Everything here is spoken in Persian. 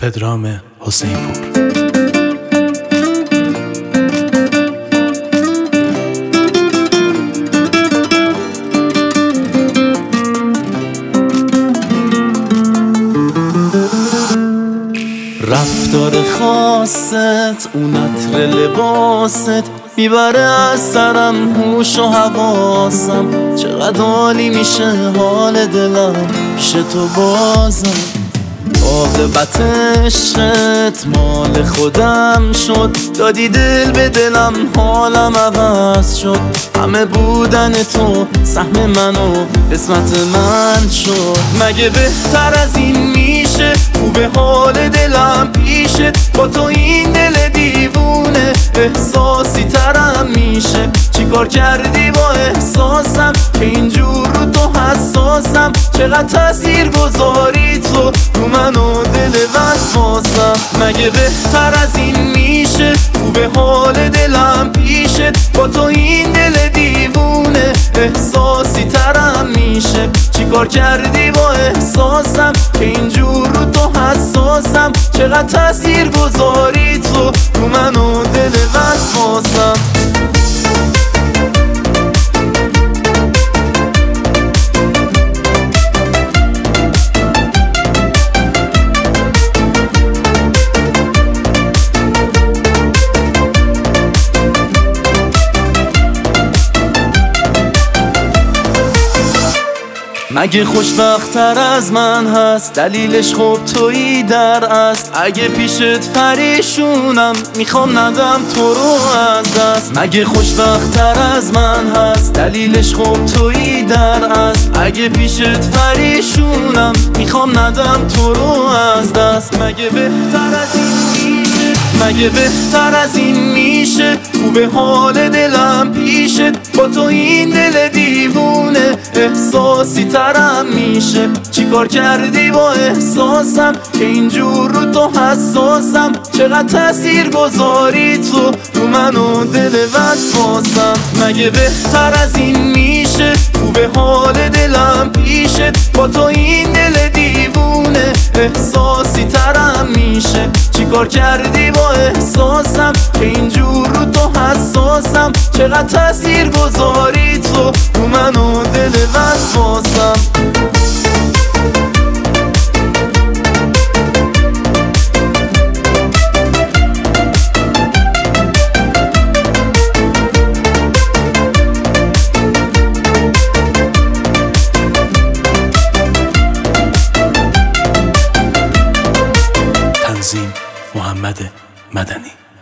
پدرام حسینپور. رفتار خاصت، اون عطر لباست میبره از سرم هوش و حواسم. چقدر عالی میشه حال دلم پیش تو بازم. عاقبت عشقت مال خودم شد، دادی دل به دلم حالم عوض شد. همه بودن تو سهم من و قسمت من شد. مگه بهتر از این میشه؟ خوبه حال دلم پیشت، با تو این دل دیوونه احساسی ترم میشه. چیکار کردی با احساسم که اینجور رو تو حساسم؟ چقدر تأثیر گذاری تو رو من و دل وسواسم. مگه بهتر از این میشه؟ خوبه حال دلم پیشت، با تو این دل دیوونه احساسی ترم میشه. چیکار کردی با احساسم که اینجور رو تو حساسم؟ چقدر تأثیر گذاری تو رو من و دل وسواسم. مگه خوشبخت‌تر از من هست؟ دلیلش خب تویی در است. اگه پیشت پریشونم میخوام ندم تو رو از دست. مگه خوشبخت‌تر از من هست؟ دلیلش خب تویی در است. اگه پیشت پریشونم میخوام ندم تو رو از دست. مگه بهتر از این میشه؟ مگه بهتر از این میشه؟ خوبه حال دلم پیشت، با تو این دل دیوونه احساسی ترم میشه. چیکار کردی با احساسم که اینجور رو تو حساسم؟ چقدر تأثیر گذاری تو رو من و دل وسواسم. مگه بهتر از این میشه؟ خوبه حال دلم پیشت، با تو این دل دیوونه احساسی ترم میشه. چیکار کردی با احساسم که اینجور رو تو حساسم؟ چقدر تأثیر گذاری تو رو من و دل وسواسم. تنظیم محمد مدنی.